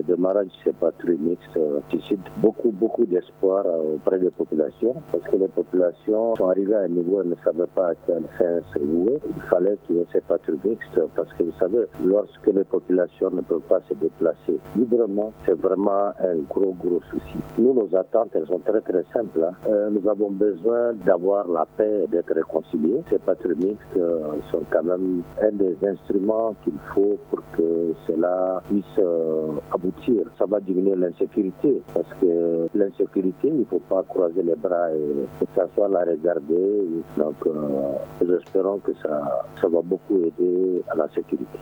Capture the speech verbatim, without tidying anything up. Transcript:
le démarrage de ces patrouilles mixtes suscite beaucoup, beaucoup d'espoir auprès des populations, parce que les populations sont arrivées à un niveau où elles ne savaient pas à quelle fin se vouer. Il fallait qu'il y ait ces patrouilles mixtes, parce que vous savez, lorsque les populations ne peuvent pas se déplacer librement, c'est vraiment un gros, gros souci. Nous, nos attentes, elles sont très, très simples. Hein. Euh, nous avons besoin d'avoir la paix et d'être réconciliés. Ces patrouilles mixtes euh, sont quand même un des instruments qu'il faut pour que cela puisse euh, aboutir. Ça va diminuer l'insécurité, parce que l'insécurité, il ne faut pas croiser les bras et que ça soit la regarder. Donc, euh, nous espérons que ça, ça va beaucoup aider à la sécurité.